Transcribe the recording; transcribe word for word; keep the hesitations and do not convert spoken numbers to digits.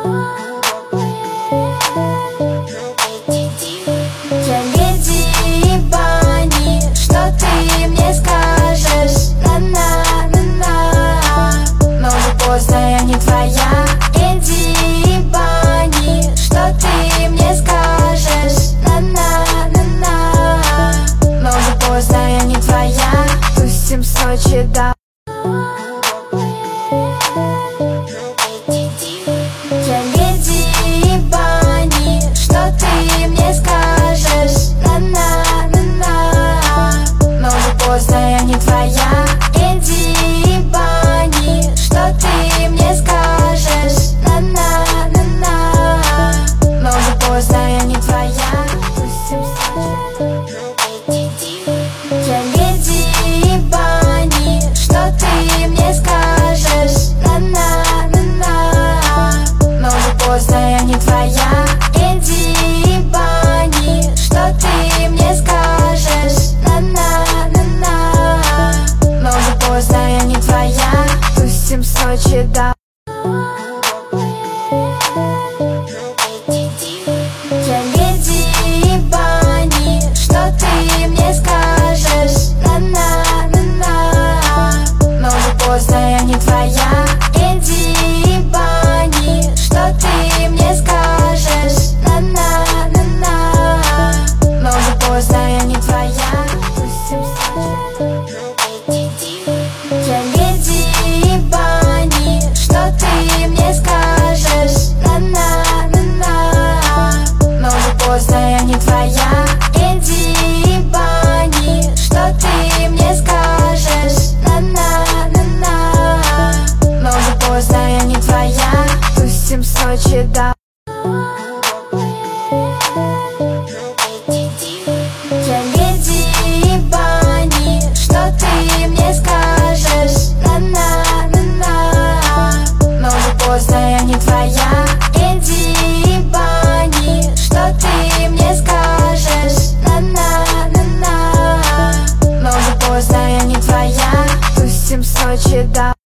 Я леди Банни, что ты мне скажешь? На-на-на-на. Но уже поздно, я не твоя. Леди Банни, что ты мне скажешь? На-на-на-на. Но уже поздно, я не твоя. Тусим с ночи до. Я леди Банни, что ты мне скажешь? На-на-на-на. Но уже поздно, я не твоя. Леди Банни, что ты мне скажешь? На-на-на-на. Но уже поздно, я не твоя. Тусим с ночи. Я леди Банни, что ты мне скажешь? На-на-на-на. Но уже поздно, я не твоя. Леди Банни, что ты мне скажешь? На-на-на-на. Но уже поздно, я не твоя. Тусим с ночи до. Я леди Банни, что ты мне скажешь? На-на-на-на. Но уже поздно, я не твоя. Леди Банни, что ты мне скажешь? На-на-на-на. Но уже поздно, я не твоя. Тусим с ночи. Я леди Банни, что ты мне скажешь? На-на-на-на. Но уже поздно, я не твоя. Леди Банни, что ты мне скажешь? На-на-на-на. Но уже поздно, я не твоя. Тусим с ночи до.